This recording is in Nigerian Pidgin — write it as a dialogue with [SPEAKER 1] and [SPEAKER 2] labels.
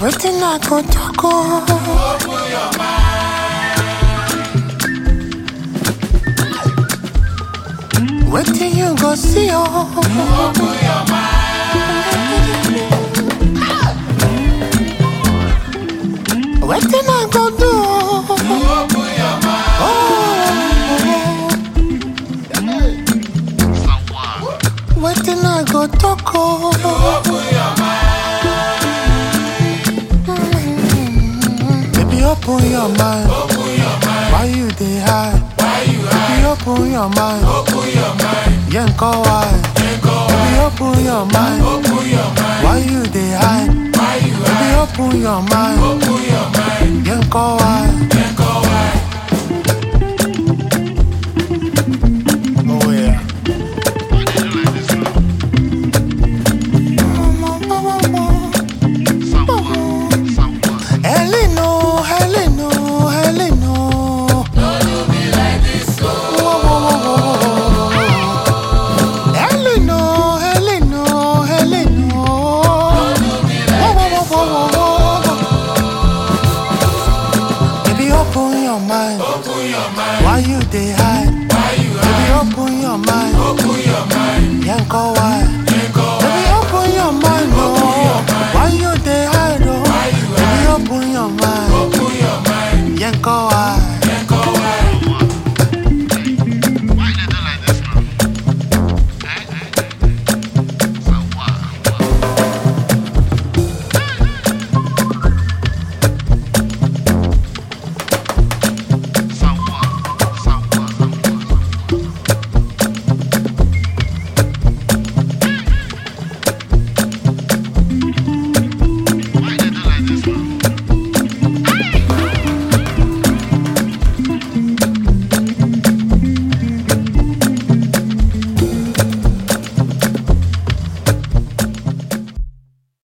[SPEAKER 1] Waiting I go talk. Open your mind. Waiting you go see. Open your mind. Waiting I go do. Open your mind. Waiting I go talk. Open your mind. Baby, open your mind. Open your mind. Why you dey hide? Why you hide? Baby, open your mind. Open your mind. Yanko why? Yanko why? Baby, open your mind. Open your mind. Why you dey hide? Why you hide? Baby, open your mind. Open your mind. Yanko why? Yanko why? Oh yeah. Why you dey hide? Why you hide? Baby, open your mind. Open your mind. Yanko why? Yanko why? Baby, open your mind. Open your mind. Why you dey hide? Why you hide? Baby, open your mind. Open your mind. Yanko.